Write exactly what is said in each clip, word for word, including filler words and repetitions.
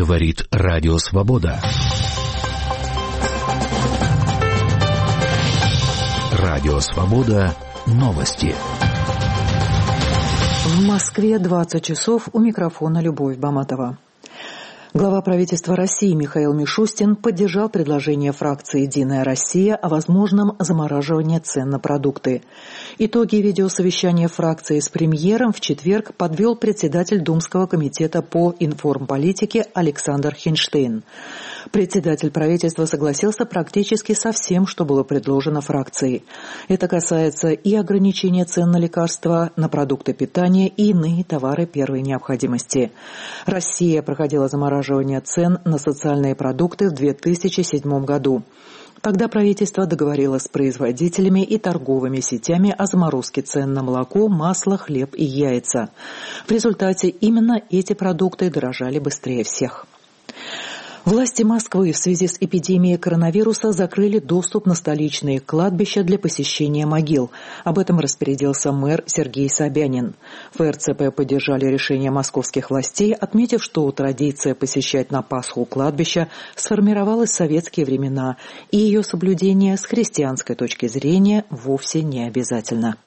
Говорит Радио Свобода. Радио Свобода. Новости. В Москве двадцать часов, у микрофона Любовь Баматова. Глава правительства России Михаил Мишустин поддержал предложение фракции «Единая Россия» о возможном замораживании цен на продукты. Итоги видеосовещания фракции с премьером в четверг подвел председатель Думского комитета по информполитике Александр Хинштейн. Председатель правительства согласился практически со всем, что было предложено фракцией. Это касается и ограничения цен на лекарства, на продукты питания и иные товары первой необходимости. Россия проходила замораживание цен на социальные продукты в две тысячи седьмом году. Тогда правительство договорилось с производителями и торговыми сетями о заморозке цен на молоко, масло, хлеб и яйца. В результате именно эти продукты дорожали быстрее всех. Власти Москвы в связи с эпидемией коронавируса закрыли доступ на столичные кладбища для посещения могил. Об этом распорядился мэр Сергей Собянин. В эр цэ пэ поддержали решение московских властей, отметив, что традиция посещать на Пасху кладбища сформировалась в советские времена, и ее соблюдение с христианской точки зрения вовсе не обязательно.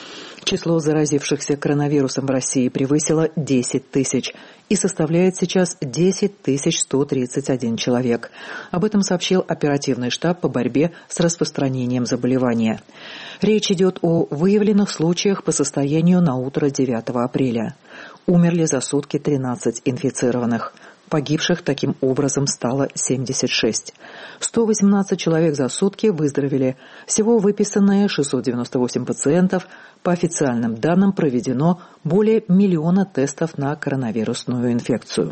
Число заразившихся коронавирусом в России превысило десять тысяч и составляет сейчас десять тысяч сто тридцать один человек. Об этом сообщил оперативный штаб по борьбе с распространением заболевания. Речь идет о выявленных случаях по состоянию на утро девятого апреля. Умерли за сутки тринадцать инфицированных. Погибших таким образом стало семьдесят шесть. сто восемнадцать человек за сутки выздоровели. Всего выписанные шестьсот девяносто восемь пациентов. По официальным данным проведено более миллиона тестов на коронавирусную инфекцию.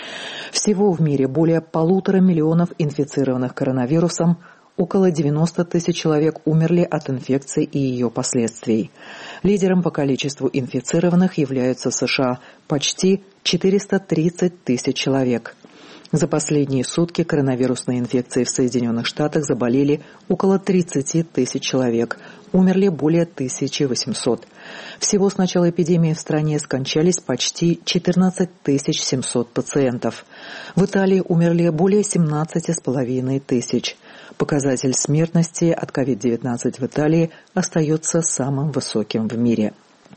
Всего в мире более полутора миллионов инфицированных коронавирусом. Около девяноста тысяч человек умерли от инфекции и ее последствий. Лидером по количеству инфицированных являются США – почти четыреста тридцать тысяч человек. За последние сутки коронавирусной инфекцией в Соединенных Штатах заболели около тридцати тысяч человек, умерли более тысячи восьмисот. Всего с начала эпидемии в стране скончались почти четырнадцать тысяч семьсот пациентов. В Италии умерли более семнадцати с половиной тысяч. Показатель смертности от ковид девятнадцать в Италии остается самым высоким в мире.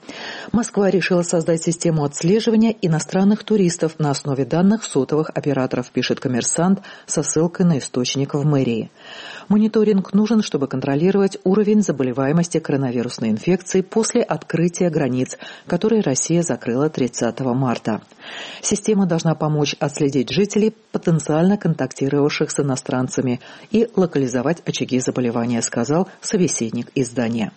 Москва решила создать систему отслеживания иностранных туристов на основе данных сотовых операторов, пишет «Коммерсант» со ссылкой на источник в мэрии. Мониторинг нужен, чтобы контролировать уровень заболеваемости коронавирусной инфекцией после открытия границ, которые Россия закрыла тридцатого марта. Система должна помочь отследить жителей, потенциально контактировавших с иностранцами, и локализовать очаги заболевания, сказал собеседник издания.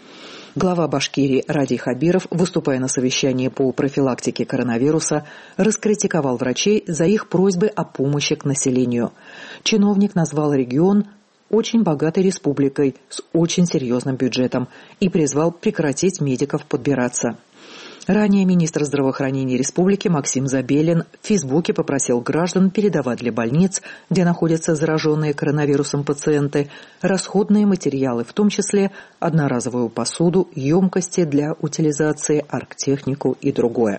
Глава Башкирии Радий Хабиров, выступая на совещании по профилактике коронавируса, раскритиковал врачей за их просьбы о помощи к населению. Чиновник назвал регион очень богатой республикой с очень серьезным бюджетом и призвал прекратить медиков подбираться. Ранее министр здравоохранения республики Максим Забелин в Фейсбуке попросил граждан передавать для больниц, где находятся зараженные коронавирусом пациенты, расходные материалы, в том числе одноразовую посуду, емкости для утилизации, оргтехнику и другое.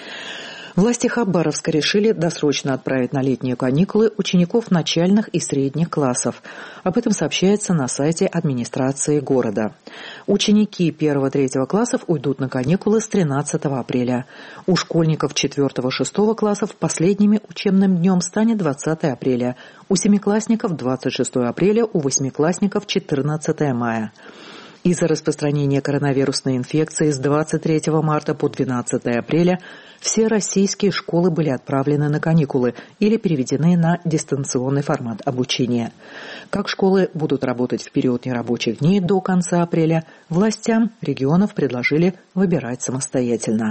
Власти Хабаровска решили досрочно отправить на летние каникулы учеников начальных и средних классов. Об этом сообщается на сайте администрации города. Ученики первого-третьего классов уйдут на каникулы с тринадцатого апреля. У школьников четвертого-шестого классов последним учебным днем станет двадцатого апреля. У семиклассников двадцать шестого апреля, у восьмиклассников четырнадцатого мая. Из-за распространения коронавирусной инфекции с двадцать третьего марта по двенадцатого апреля все российские школы были отправлены на каникулы или переведены на дистанционный формат обучения. Как школы будут работать в период нерабочих дней до конца апреля, властям регионов предложили выбирать самостоятельно.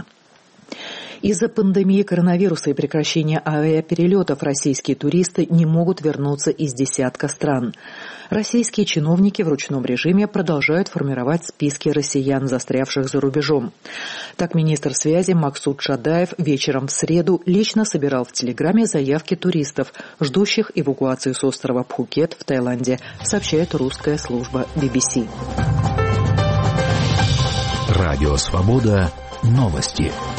Из-за пандемии коронавируса и прекращения авиаперелетов российские туристы не могут вернуться из десятка стран. Российские чиновники в ручном режиме продолжают формировать списки россиян, застрявших за рубежом. Так, министр связи Максут Шадаев вечером в среду лично собирал в Телеграме заявки туристов, ждущих эвакуации с острова Пхукет в Таиланде, сообщает русская служба би би си. Радио Свобода. Новости.